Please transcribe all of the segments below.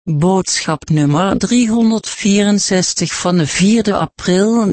Boodschap nummer 364 van de 4 april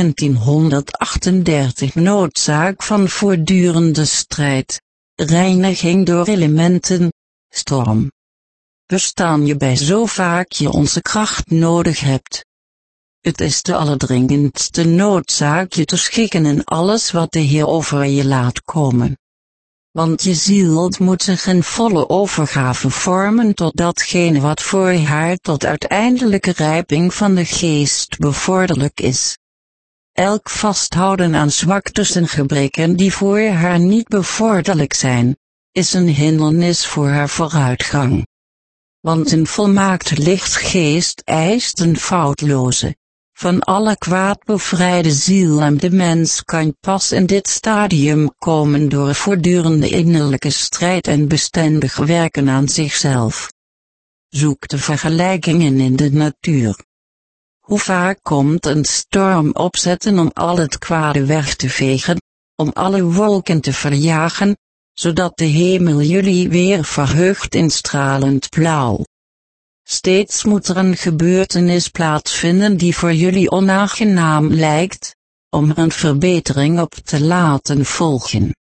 1938. Noodzaak van voortdurende strijd. Reiniging door elementen. Storm. Bestaan je bij zo vaak je onze kracht nodig hebt. Het is de allerdringendste noodzaak je te schikken in alles wat de Heer over je laat komen. Want je ziel moet zich in volle overgave vormen tot datgene wat voor haar tot uiteindelijke rijping van de geest bevorderlijk is. Elk vasthouden aan zwaktes en gebreken die voor haar niet bevorderlijk zijn, is een hindernis voor haar vooruitgang. Want een volmaakt lichtgeest eist een foutloze, van alle kwaad bevrijde ziel en de mens kan pas in dit stadium komen door voortdurende innerlijke strijd en bestendig werken aan zichzelf. Zoek de vergelijkingen in de natuur. Hoe vaak komt een storm opzetten om al het kwade weg te vegen, om alle wolken te verjagen, zodat de hemel jullie weer verheugt in stralend blauw. Steeds moet er een gebeurtenis plaatsvinden die voor jullie onaangenaam lijkt, om er een verbetering op te laten volgen.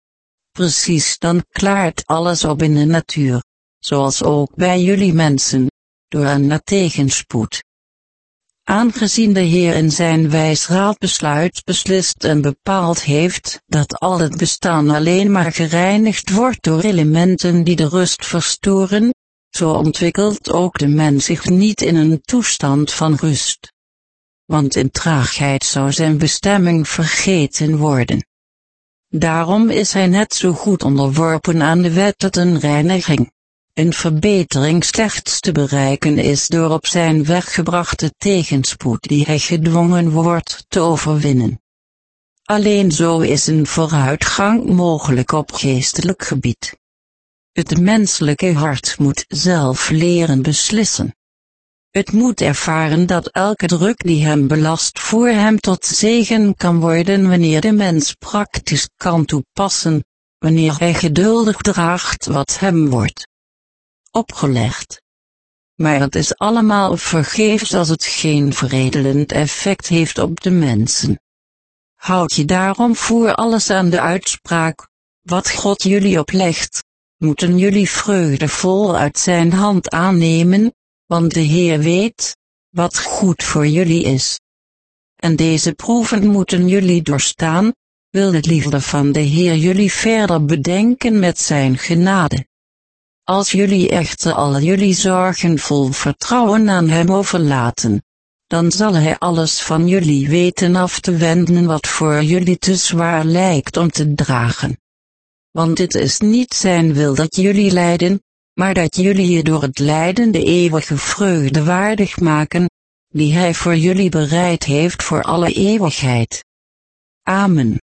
Precies dan klaart alles op in de natuur, zoals ook bij jullie mensen, door een tegenspoed. Aangezien de Heer in zijn wijsraad beslist en bepaald heeft dat al het bestaan alleen maar gereinigd wordt door elementen die de rust verstoren, zo ontwikkelt ook de mens zich niet in een toestand van rust. Want in traagheid zou zijn bestemming vergeten worden. Daarom is hij net zo goed onderworpen aan de wet dat een reiniging, een verbetering slechts te bereiken is door op zijn weg gebrachte tegenspoed die hij gedwongen wordt te overwinnen. Alleen zo is een vooruitgang mogelijk op geestelijk gebied. Het menselijke hart moet zelf leren beslissen. Het moet ervaren dat elke druk die hem belast voor hem tot zegen kan worden wanneer de mens praktisch kan toepassen, wanneer hij geduldig draagt wat hem wordt opgelegd. Maar het is allemaal vergeefs als het geen veredelend effect heeft op de mensen. Houd je daarom voor alles aan de uitspraak, wat God jullie oplegt, moeten jullie vreugdevol uit zijn hand aannemen, want de Heer weet, wat goed voor jullie is. En deze proeven moeten jullie doorstaan, wil de liefde van de Heer jullie verder bedenken met zijn genade. Als jullie echter al jullie zorgen vol vertrouwen aan hem overlaten, dan zal hij alles van jullie weten af te wenden wat voor jullie te zwaar lijkt om te dragen. Want het is niet zijn wil dat jullie lijden, maar dat jullie je door het lijden de eeuwige vreugde waardig maken, die hij voor jullie bereid heeft voor alle eeuwigheid. Amen.